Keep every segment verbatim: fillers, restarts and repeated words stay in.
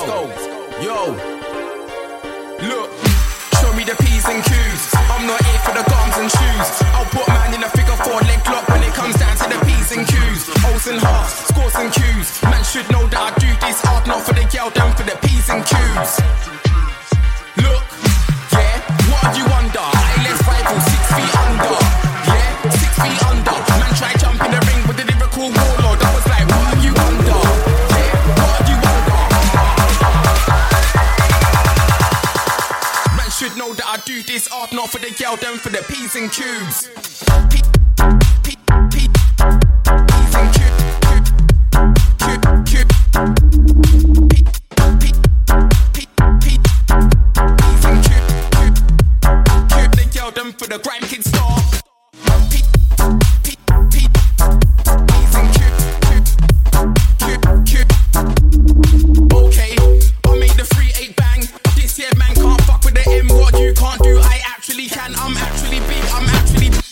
go. Yo. Look. Show me the P's and Q's. I'm not here for the gums and shoes. I'll put man in a figure four leg lock when it comes down to the P's and Q's. O's and halves, scores and Q's. Man should know that I do this art not for the girl, down for the P's and Q's. Look, yeah, what are you under? I-less rival, six feet under. Yeah, six feet under. Man try jump in the ring with the lyrical warlord. I was like, what are you under? Yeah, what are you under? Man should know that I do this art not for the girl, down for the P's and Q's. P, P, P, P's and Q's. Q, Q, P, P, P, P, P's and Q, Q, Q. They yell them for the grime kid star. P, P, P, P's and Q, Q, Q, Q. Okay, I made the three eight bang. This year man can't fuck with the M. What you can't do, I actually can. I'm actually big, I'm actually P's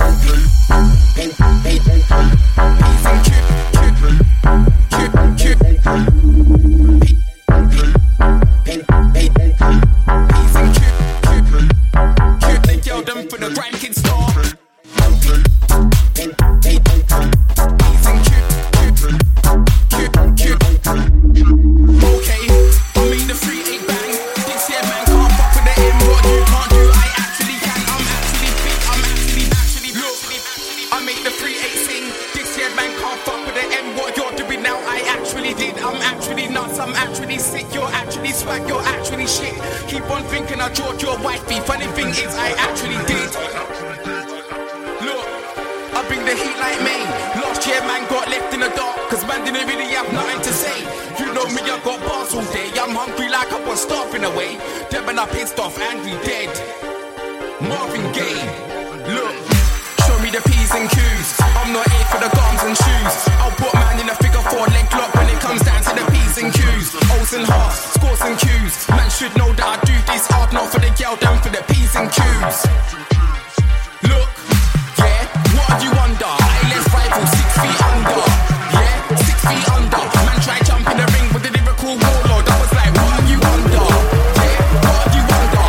and Q, Q, Q, Q. P, P, P, P's and Q, Q, Q. They yell them for the grime kid star. P, P, P, P's and Q, Q, Q, Q. Okay, I made the three eight bang. This year man can't fuck with the M. What you can't do, I actually can. I'm actually big, I'm actually, actually, look. I made the three eight sing. This year man can't fuck with the M. What you're doing now, I actually did. I'm actually nuts, I'm actually sick. You're actually swag, you're actually shit. Keep on thinking I drawed your wifey. Funny thing is, I actually did. Look, I bring the heat like Maine. Last year man got left in the dark, cause man didn't really have nothing to say. You know me, I got bars all day. I'm hungry like I was starving away. Then when I pissed off, angry, dead. Marvin Gaye. Look, show me the P's and Q's. I'm not here for the gums and shoes. I'll put man in a figure four leg lock when it comes down to the P's and Q's. O's and halves, scores and Q's. Man should know that I do this art not for the girl, down for the P's and Q's. Look, yeah, what are you under? I-less rival, six feet under. Yeah, six feet under. Man try jump in the ring with the lyrical warlord. I was like, what are you under? Yeah, what are you under?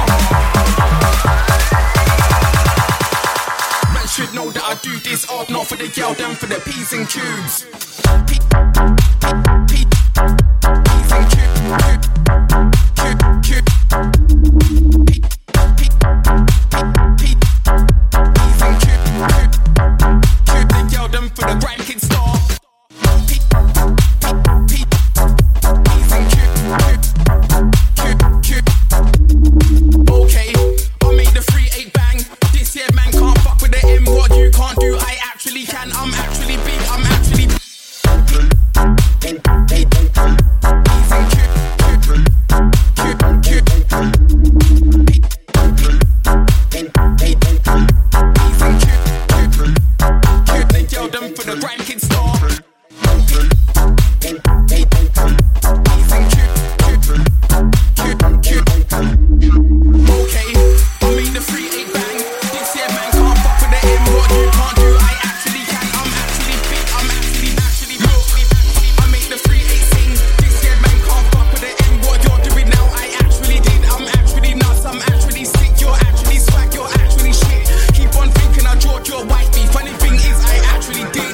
Man should know that I do this art not for the girl, down for the P's and Q's. P, P, P, P's and Q, Q, Q, Q. P, P, P, P, P's and Q, Q, Q. They yell them for the grime kid star. P, P, P, P's and Q, Q, Q, Q. Okay, I made the three eight bang. This year man can't fuck with the M. What you can't do, I actually can. I'm actually big, I'm actually P's and Q, Q, Q, Q. P, P, P, P's and Q, Q, Q. They yell them for the grime kid star. P, P, P, P's and Q, Q, Q, Q. Okay, I made the three eight bang. This year man can't fuck with the M. What you can't do, I actually can. I'm actually big, I'm actually, actually, look. I made the three eight sing. This year man can't fuck with the M. What you're doing now, I actually did. I'm actually nuts, I'm actually sick. You're actually swag, you're actually shit. Keep on thinking I drawed your wifey. Funny thing is, I actually did.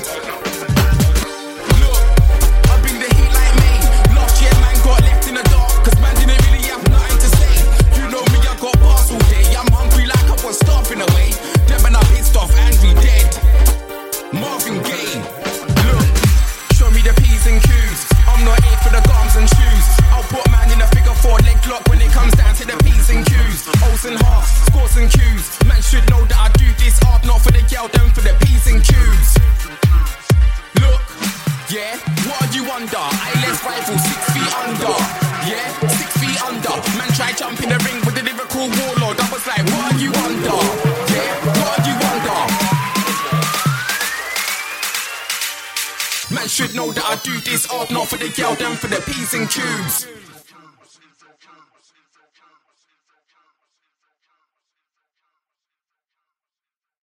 Look, I bring the heat like Maine. Last year man got left in the dark, cause man didn't really have nothing to say. You know me, I got bars all day. I'm hungry like I was starving away. Then when I pissed off, angry, dead. Marvin Gaye. Look, show me the P's and Q's. I'm not here for the gums and shoes. I'll put man in a figure four leg lock when it comes down to the P's and Q's. O's and halves, scores and Q's. Man should know that I do this art not for the girl, down for the P's and Q's. Look, yeah, what are you under? I-less rival, six feet under. Yeah, six feet under. Man try jump in the ring with the lyrical warlord. I was like, what are you under? Yeah, what are you under? Man should know that I do this art not for the girl, down for the P's and Q's.